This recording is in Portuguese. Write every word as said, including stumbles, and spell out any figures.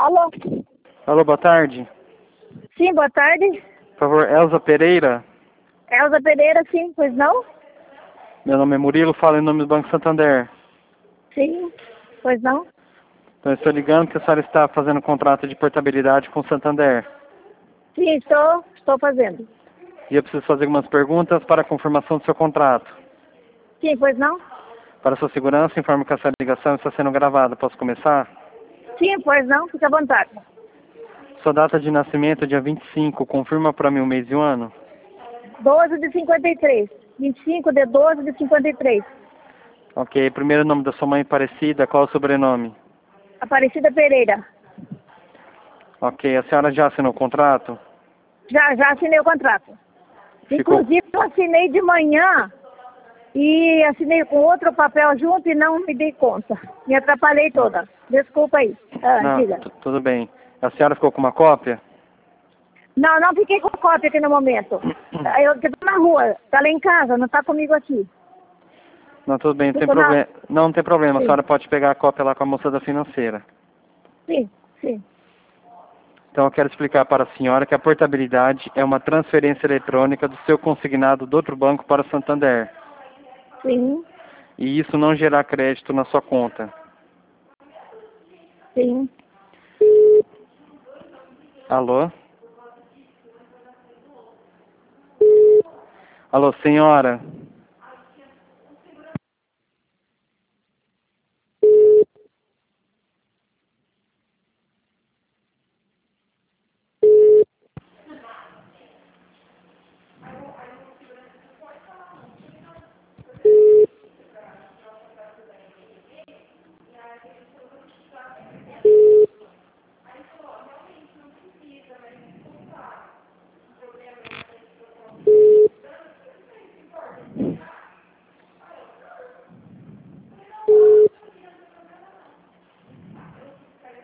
Alô? Alô, boa tarde. Sim, boa tarde. Por favor, Elza Pereira. Elza Pereira, sim, pois não? Meu nome é Murilo, falo em nome do Banco Santander. Sim, pois não? Então, eu estou ligando que a senhora está fazendo contrato de portabilidade com o Santander. Sim, estou, estou fazendo. E eu preciso fazer algumas perguntas para a confirmação do seu contrato. Sim, pois não? Para sua segurança, informo que essa ligação está sendo gravada. Posso começar? Sim, pois não, fica à vontade. Sua data de nascimento, dia vinte e cinco, confirma para mim o mês e o ano? doze de cinquenta e três. vinte e cinco de doze de cinquenta e três. Ok, primeiro nome da sua mãe Aparecida, qual é o sobrenome? Aparecida Pereira. Ok, a senhora já assinou o contrato? Já, já assinei o contrato. Ficou... Inclusive, eu assinei de manhã e assinei com outro papel junto e não me dei conta. Me atrapalhei toda. Desculpa aí. Ah, Não, diga. tu- tudo bem. A senhora ficou com uma cópia? Não, não fiquei com cópia aqui no momento. Eu estou na rua, está lá em casa, não está comigo aqui. Não, tudo bem, não tem Fico na... problema. Não, não tem problema, a Sim, senhora pode pegar a cópia lá com a moça da financeira. sim, sim. Então eu quero explicar para a senhora que a portabilidade é uma transferência eletrônica do seu consignado do outro banco para o Santander. Sim, E isso não gerar crédito na sua conta. sim. Alô? Alô, senhora?